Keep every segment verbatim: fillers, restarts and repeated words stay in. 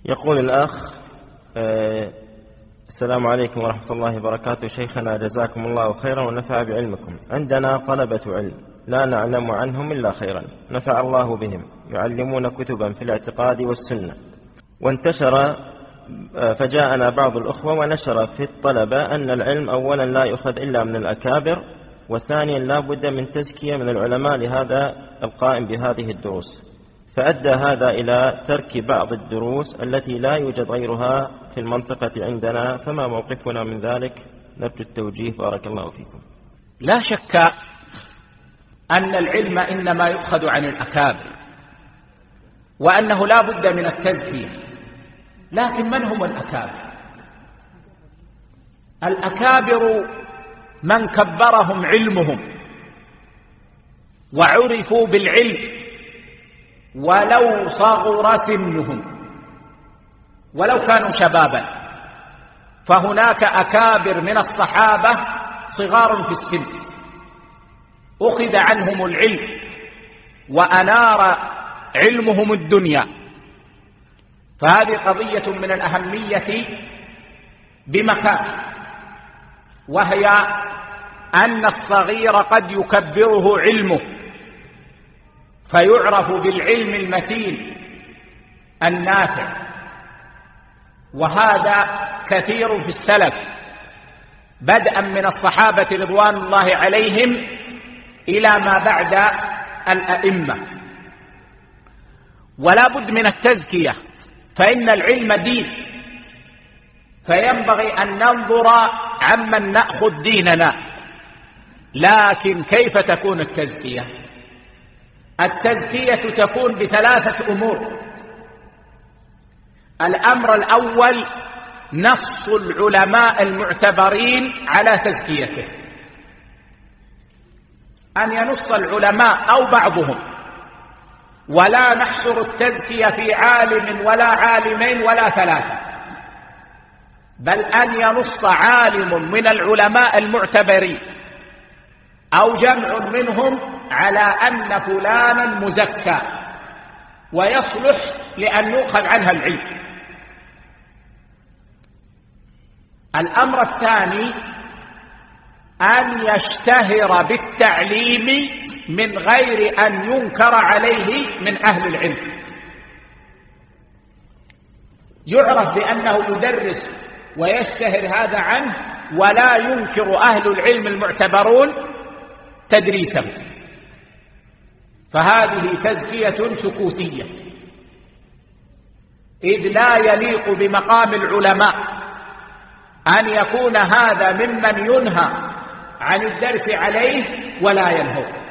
يقول الأخ آه السلام عليكم ورحمة الله وبركاته. شيخنا جزاكم الله خيرا ونفع بعلمكم. عندنا طلبة علم لا نعلم عنهم إلا خيرا، نفع الله بهم، يعلمون كتبا في الاعتقاد والسنة، وانتشر فجاءنا بعض الأخوة ونشر في الطلبة أن العلم أولا لا يؤخذ إلا من الأكابر، وثانيا لا بد من تزكية من العلماء لهذا القائم بهذه الدروس، فأدى هذا إلى ترك بعض الدروس التي لا يوجد غيرها في المنطقة عندنا، فما موقفنا من ذلك؟ نرجو التوجيه بارك الله فيكم. لا شك أن العلم إنما يؤخذ عن الأكابر، وأنه لا بد من التزكية، لكن من هم الأكابر؟ الأكابر من كبرهم علمهم وعرفوا بالعلم ولو صغر سنهم، ولو كانوا شبابا، فهناك أكابر من الصحابة صغار في السن أخذ عنهم العلم وأنار علمهم الدنيا، فهذه قضية من الأهمية بمكان، وهي أن الصغير قد يكبره علمه فيعرف بالعلم المتين النافع، وهذا كثير في السلف بدءا من الصحابة رضوان الله عليهم إلى ما بعد الأئمة. ولا بد من التزكية، فإن العلم دين، فينبغي أن ننظر عمن نأخذ ديننا. لكن كيف تكون التزكية؟ التزكية تكون بثلاثة أمور. الأمر الأول نص العلماء المعتبرين على تزكيته، أن ينص العلماء أو بعضهم، ولا نحصر التزكية في عالم ولا عالمين ولا ثلاثة، بل أن ينص عالم من العلماء المعتبرين أو جمع منهم على أن فلانا مزكى ويصلح لأن يؤخذ عنها العلم. الأمر الثاني أن يشتهر بالتعليم من غير أن ينكر عليه من أهل العلم، يعرف بأنه يدرس ويشتهر هذا عنه، ولا ينكر أهل العلم المعتبرون تدريسه، فهذه تزكية سكوتية، إذ لا يليق بمقام العلماء أن يكون هذا ممن ينهى عن الدرس عليه ولا ينهى.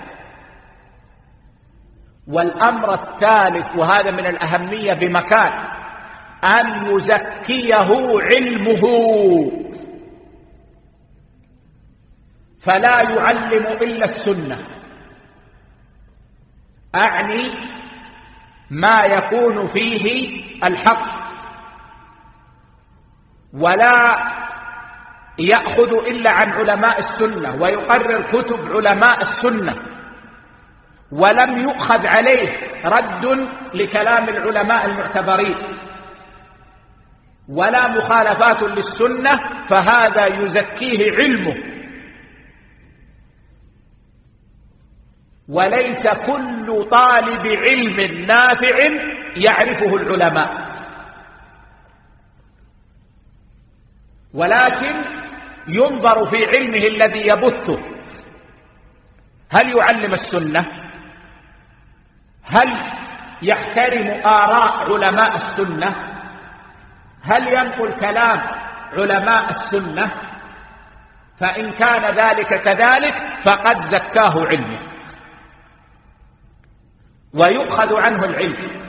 والأمر الثالث، وهذا من الأهمية بمكان، أن يزكيه علمه، فلا يعلم إلا السنة، أعني ما يكون فيه الحق، ولا يأخذ إلا عن علماء السنة ويقرر كتب علماء السنة، ولم يؤخذ عليه رد لكلام العلماء المعتبرين ولا مخالفات للسنة، فهذا يزكيه علمه. وليس كل طالب علم نافع يعرفه العلماء، ولكن ينظر في علمه الذي يبثه، هل يعلم السنة؟ هل يحترم آراء علماء السنة؟ هل ينقل كلام علماء السنة؟ فإن كان ذلك كذلك فقد زكاه علمه ويؤخذ عنه العلم.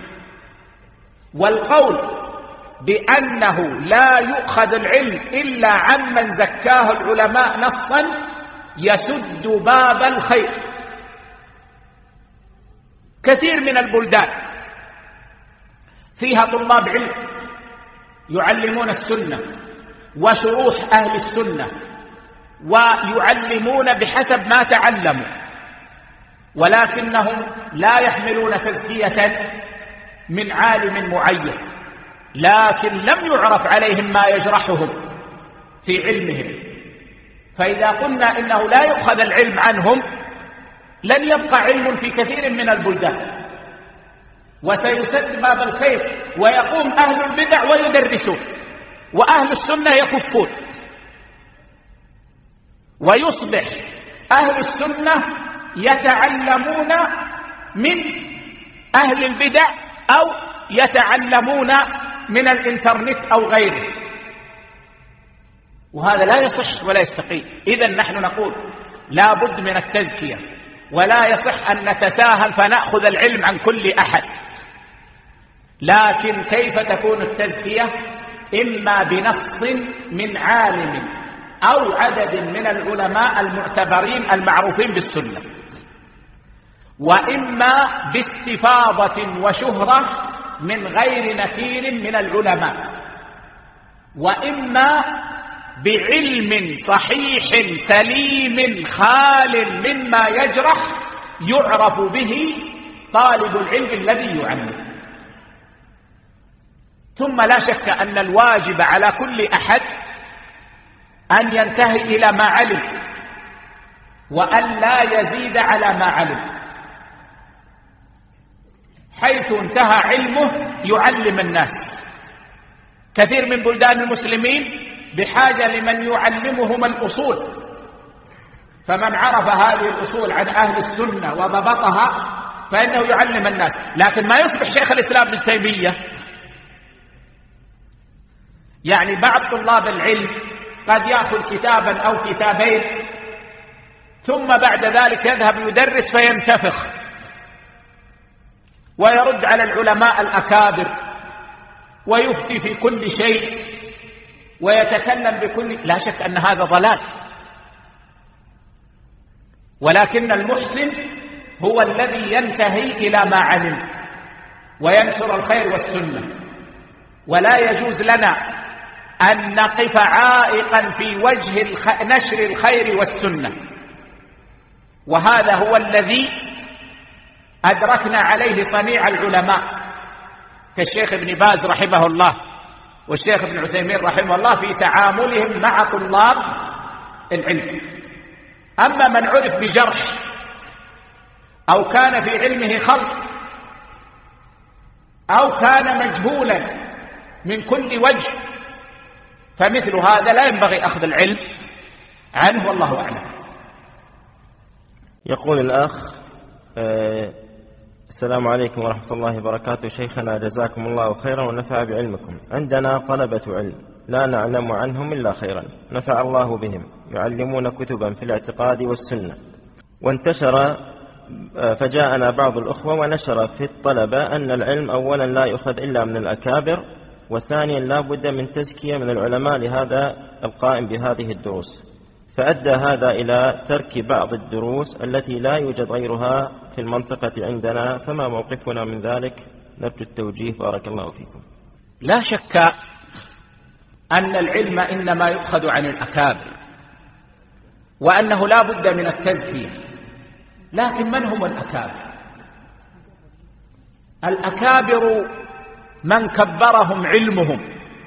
والقول بأنه لا يؤخذ العلم إلا عمن زكاه العلماء نصا يسد باب الخير. كثير من البلدان فيها طلاب علم يعلمون السنة وشروح أهل السنة ويعلمون بحسب ما تعلموا، ولكنهم لا يحملون تزكية من عالم معين، لكن لم يعرف عليهم ما يجرحهم في علمهم. فإذا قلنا إنه لا يؤخذ العلم عنهم لن يبقى علم في كثير من البلدان، وسيسد باب الخير، ويقوم أهل البدع ويدرسون، وأهل السنة يكفون، ويصبح أهل السنة يتعلمون من أهل البدع أو يتعلمون من الإنترنت أو غيره، وهذا لا يصح ولا يستقيم. إذن نحن نقول لا بد من التزكية، ولا يصح أن نتساهل فنأخذ العلم عن كل أحد. لكن كيف تكون التزكية؟ إما بنص من عالم أو عدد من العلماء المعتبرين المعروفين بالسنة، وإما باستفاضة وشهرة من غير نكير من العلماء، وإما بعلم صحيح سليم خال مما يجرح يعرف به طالب العلم الذي يعلم. ثم لا شك أن الواجب على كل أحد أن ينتهي إلى ما علم، وأن لا يزيد على ما علم، حيث انتهى علمه يعلم الناس. كثير من بلدان المسلمين بحاجة لمن يعلمهم الأصول، فمن عرف هذه الأصول عن أهل السنة وضبطها فإنه يعلم الناس. لكن ما يصبح شيخ الإسلام ابن تيمية، يعني بعض طلاب العلم قد يأخذ كتابا أو كتابين ثم بعد ذلك يذهب يدرس فينتفخ ويرد على العلماء الأكابر ويفتي في كل شيء ويتكلم بكل، لا شك أن هذا ضلال. ولكن المحسن هو الذي ينتهي إلى ما علم وينشر الخير والسنة، ولا يجوز لنا أن نقف عائقا في وجه الخ... نشر الخير والسنة. وهذا هو الذي أدركنا عليه صنيع العلماء كالشيخ ابن باز رحمه الله والشيخ ابن عثيمين رحمه الله في تعاملهم مع طلاب العلم. أما من عرف بجرح أو كان في علمه خلط أو كان مجهولا من كل وجه فمثل هذا لا ينبغي أخذ العلم عنه، والله أعلم. يقول الأخ آه السلام عليكم ورحمة الله وبركاته. شيخنا جزاكم الله خيرا ونفع بعلمكم. عندنا طلبة علم لا نعلم عنهم إلا خيرا نفع الله بهم، يعلمون كتبا في الاعتقاد والسنة، وانتشر فجاءنا بعض الأخوة ونشر في الطلبة أن العلم أولا لا يؤخذ إلا من الأكابر، وثانيا لا بد من تزكية من العلماء لهذا القائم بهذه الدروس، فأدى هذا إلى ترك بعض الدروس التي لا يوجد غيرها في المنطقة عندنا، فما موقفنا من ذلك؟ نرجو التوجيه بارك الله فيكم. لا شك أن العلم إنما يؤخذ عن الأكابر، وأنه لا بد من التزكية. لكن من هم الأكابر؟ الأكابر من كبرهم علمهم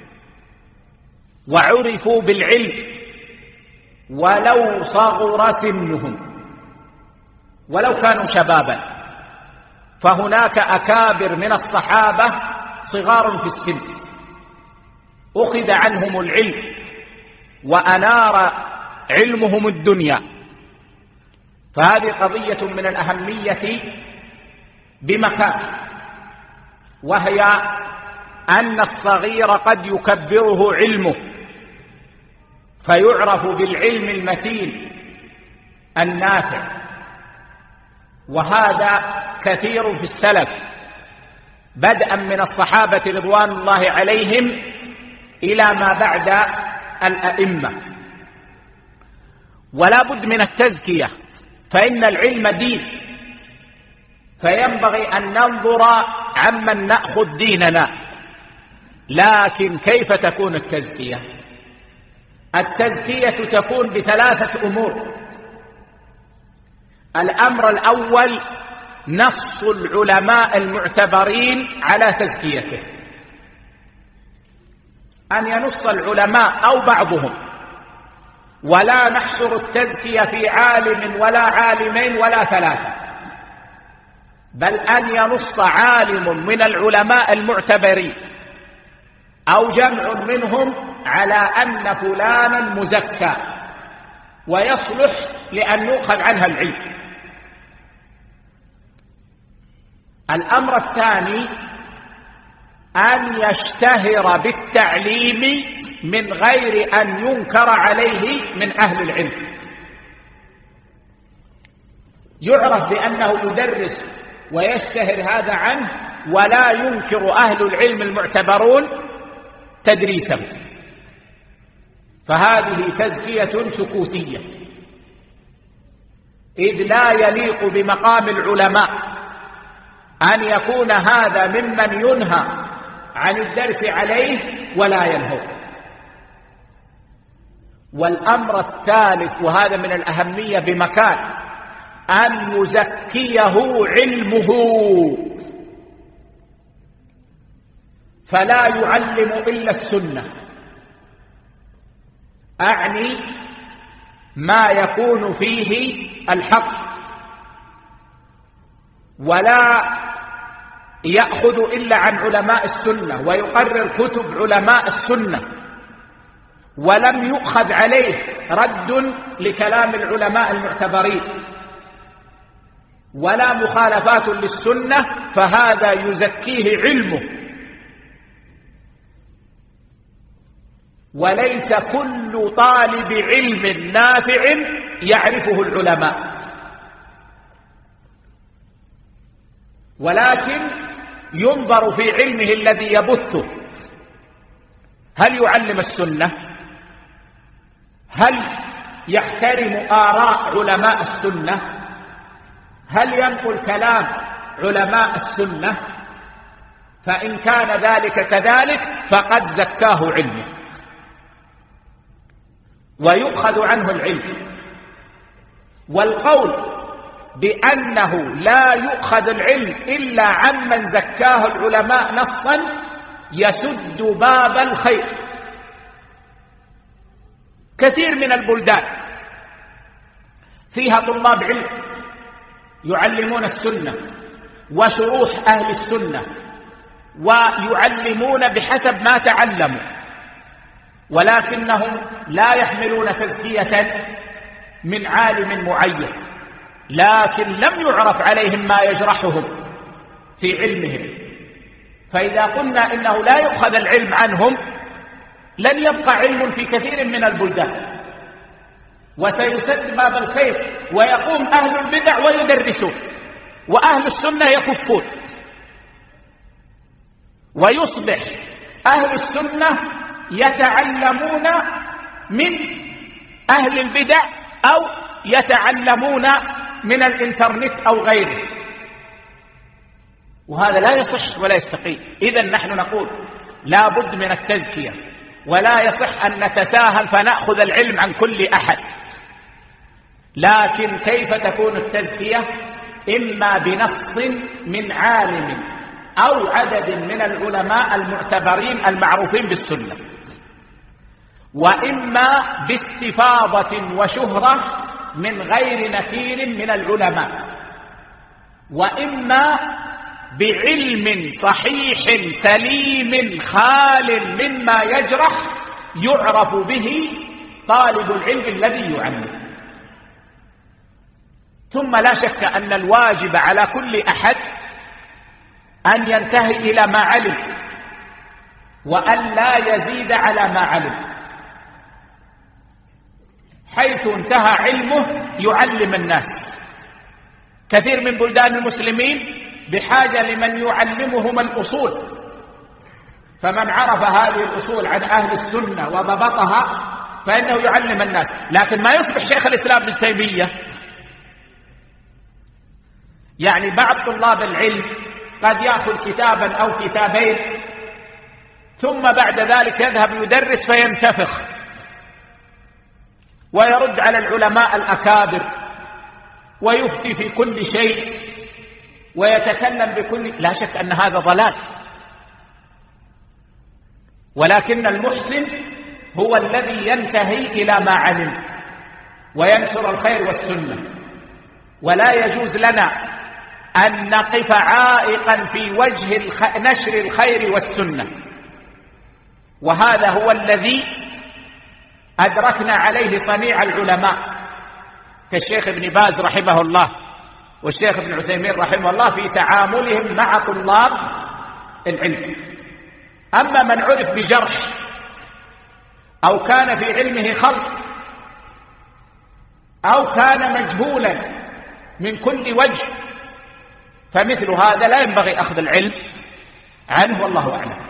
وعرفوا بالعلم ولو صغر سنهم ولو كانوا شبابا. فهناك أكابر من الصحابة صغار في السن أخذ عنهم العلم وأنار علمهم الدنيا، فهذه قضية من الأهمية بمكان، وهي أن الصغير قد يكبره علمه فيعرف بالعلم المتين النافع، وهذا كثير في السلف بدءا من الصحابة رضوان الله عليهم إلى ما بعد الأئمة. ولا بد من التزكية، فإن العلم دين، فينبغي أن ننظر عمن نأخذ ديننا. لكن كيف تكون التزكية؟ التزكية تكون بثلاثة أمور. الأمر الأول نص العلماء المعتبرين على تزكيته، أن ينص العلماء أو بعضهم، ولا نحصر التزكية في عالم ولا عالمين ولا ثلاثة، بل أن ينص عالم من العلماء المعتبرين أو جمع منهم على أن فلانا مزكى ويصلح لأن يؤخذ عنها العلم. الأمر الثاني أن يشتهر بالتعليم من غير أن ينكر عليه من أهل العلم، يعرف بأنه يدرس ويشتهر هذا عنه، ولا ينكر أهل العلم المعتبرون تدريسه، فهذه تزكية سكوتية، إذ لا يليق بمقام العلماء أن يكون هذا ممن ينهى عن الدرس عليه ولا ينهى. والأمر الثالث، وهذا من الأهمية بمكان، أن يزكيه علمه، فلا يعلم إلا السنة، أعني ما يكون فيه الحق، ولا يأخذ إلا عن علماء السنة ويقرر كتب علماء السنة، ولم يؤخذ عليه رد لكلام العلماء المعتبرين ولا مخالفات للسنة، فهذا يزكيه علمه. وليس كل طالب علم نافع يعرفه العلماء، ولكن ينظر في علمه الذي يبثه، هل يعلم السنة؟ هل يحترم آراء علماء السنة؟ هل ينقل كلام علماء السنة؟ فإن كان ذلك كذلك فقد زكاه علمه ويؤخذ عنه العلم. والقول بأنه لا يؤخذ العلم إلا عمن زكاه العلماء نصا يسد باب الخير. كثير من البلدان فيها طلاب علم يعلمون السنة وشروح أهل السنة ويعلمون بحسب ما تعلموا، ولكنهم لا يحملون تزكية من عالم معين، لكن لم يعرف عليهم ما يجرحهم في علمهم. فإذا قلنا إنه لا يؤخذ العلم عنهم لن يبقى علم في كثير من البلدان، وسيسد باب الخير، ويقوم أهل البدع ويدرسون وأهل السنة يكفون، ويصبح أهل السنة يتعلمون من أهل البدع أو يتعلمون من الإنترنت أو غيره، وهذا لا يصح ولا يستقيم. إذن نحن نقول لا بد من التزكية، ولا يصح أن نتساهل فنأخذ العلم عن كل أحد، لكن كيف تكون التزكية؟ إما بنص من عالم أو عدد من العلماء المعتبرين المعروفين بالسنة، وإما باستفاضة وشهرة من غير نكير من العلماء، وإما بعلم صحيح سليم خال مما يجرح يعرف به طالب العلم الذي يعلم. ثم لا شك أن الواجب على كل أحد أن ينتهي إلى ما علم وأن لا يزيد على ما علم، حيث انتهى علمه يعلم الناس. كثير من بلدان المسلمين بحاجة لمن يعلمهم الأصول، فمن عرف هذه الأصول عن أهل السنة وضبطها فإنه يعلم الناس. لكن ما يصبح شيخ الإسلام ابن تيمية، يعني بعض طلاب العلم قد يأخذ كتابا أو كتابين ثم بعد ذلك يذهب يدرس فينتفخ ويرد على العلماء الأكابر ويفتي في كل شيء ويتكلم بكل، لا شك أن هذا ضلال. ولكن المحسن هو الذي ينتهي إلى ما علم وينشر الخير والسنة. ولا يجوز لنا أن نقف عائقا في وجه الخ... نشر الخير والسنة، وهذا هو الذي أدركنا عليه صنيع العلماء كالشيخ ابن باز رحمه الله والشيخ ابن عثيمين رحمه الله في تعاملهم مع طلاب العلم. أما من عرف بجرح أو كان في علمه خلط أو كان مجهولا من كل وجه فمثل هذا لا ينبغي أخذ العلم عنه، والله أعلم.